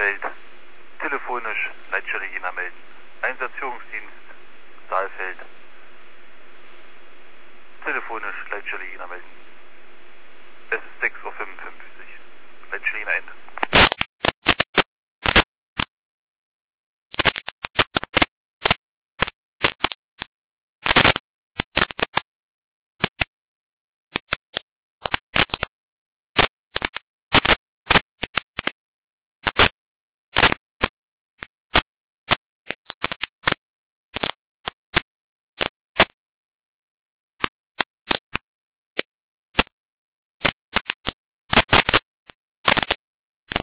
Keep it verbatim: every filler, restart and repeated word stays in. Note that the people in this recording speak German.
Saalfeld. Telefonisch Leitstelle Jena melden. Einsatzführungsdienst Saalfeld. Telefonisch Leitstelle Jena melden. Es ist sechs Uhr fünfundfünfzig. Leitstelle Jena Ende.